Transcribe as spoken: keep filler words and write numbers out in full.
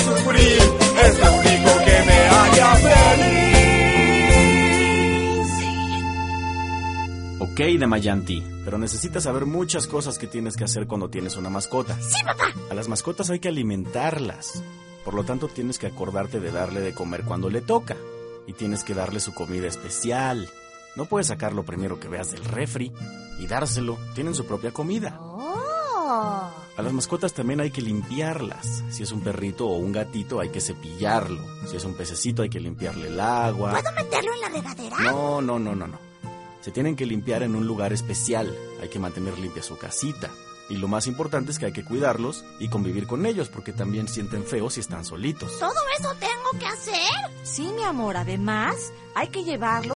sufrir, es lo único que me haría feliz. Ok, Damayanti, pero necesitas saber muchas cosas que tienes que hacer cuando tienes una mascota. ¡Sí, papá! A las mascotas hay que alimentarlas. Por lo tanto, tienes que acordarte de darle de comer cuando le toca. Y tienes que darle su comida especial. No puedes sacar lo primero que veas del refri y dárselo. Tienen su propia comida. Oh. A las mascotas también hay que limpiarlas. Si es un perrito o un gatito, hay que cepillarlo. Si es un pececito, hay que limpiarle el agua. ¿Puedo meterlo en la regadera? No, no, no, no, no. Se tienen que limpiar en un lugar especial. Hay que mantener limpia su casita. Y lo más importante es que hay que cuidarlos y convivir con ellos, porque también sienten feo si están solitos. ¿Todo eso tengo que hacer? Sí, mi amor, además hay que llevarlo